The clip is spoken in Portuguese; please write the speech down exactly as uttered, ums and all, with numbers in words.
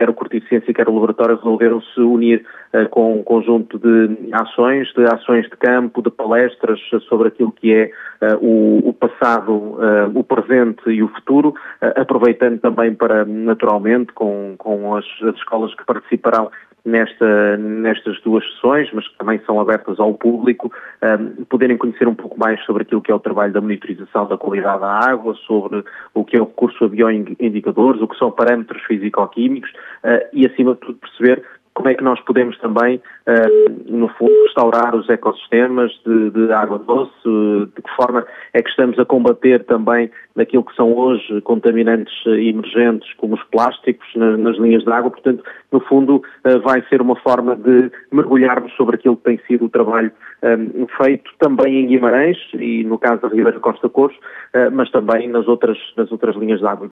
quer o Corticência, quer o laboratório resolveram-se unir uh, com um conjunto de ações, de ações de campo, de palestras sobre aquilo que é uh, o, o passado, uh, o presente e o futuro, uh, aproveitando também para, naturalmente, com, com as, as escolas que participarão Nesta, nestas duas sessões, mas que também são abertas ao público, um, poderem conhecer um pouco mais sobre aquilo que é o trabalho da monitorização da qualidade da água, sobre o que é o recurso a bioindicadores, o que são parâmetros físico-químicos uh, e, acima de tudo, perceber como é que nós podemos também, uh, no fundo, restaurar os ecossistemas de, de água doce, de que forma é que estamos a combater também aquilo que são hoje contaminantes emergentes, como os plásticos, na, nas linhas de água. Portanto, no fundo, uh, vai ser uma forma de mergulharmos sobre aquilo que tem sido o trabalho um, feito também em Guimarães e, no caso da Ribeira Costa Coros, uh, mas também nas outras, nas outras linhas de água.